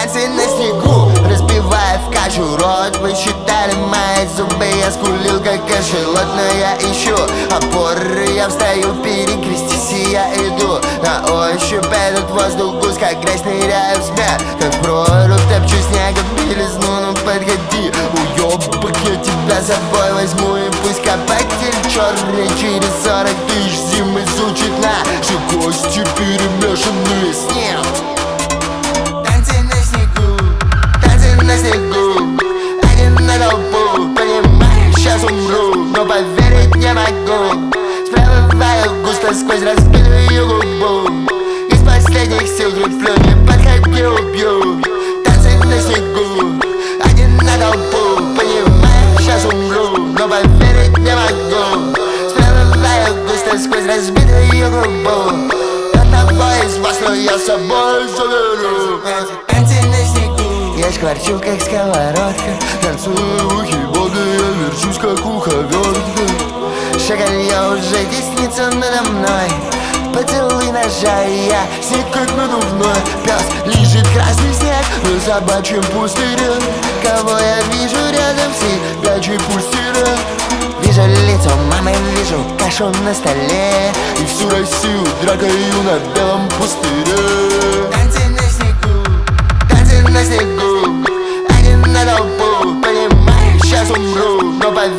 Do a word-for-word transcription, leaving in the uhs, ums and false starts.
Танцы на снегу, разбивая в кашу рот. Вы считали мои зубы, я скулил как кашелот. Но я ищу опоры, я встаю, перекрестись и я иду. На ощупь этот воздух гусь, как грязь, ныряю в смерть. Как в прорубь топчу снегом белизну, ну подходи. Уёбок, я тебя с собой возьму и пусть копатель черный через сорок тысяч зим изучит наши кости, перемешанные с ним. Танцы на снегу, танцы на снегу, один на толпу, понимаю, сейчас умру, но поверить не могу. Сплевываю густо сквозь разбитую губу, из последних сил креплю, не подходи, убью. Танцы на снегу, один на толпу, понимаю, сейчас умру, но поверить не могу. Сплевываю густо сквозь разбитую губу, одного из вас, но я с собой заберу. Танцы на снегу, я шкварчу как сковородка, танцую в ухе воды, я верчусь как уховертка. Шагалье уже теснится надо мной, поцелуй ножа, и я снег как надувной. Пес лежит красный снег на собачьем пустыре. Кого я вижу рядом, сидячий пустыре. Вижу лицо мамы, вижу кашу на столе, и всю Россию дракою на белом пустыре. Танцы на снегу, танцы на снегу, один на толпу, понимаю, сейчас умру, но поверь.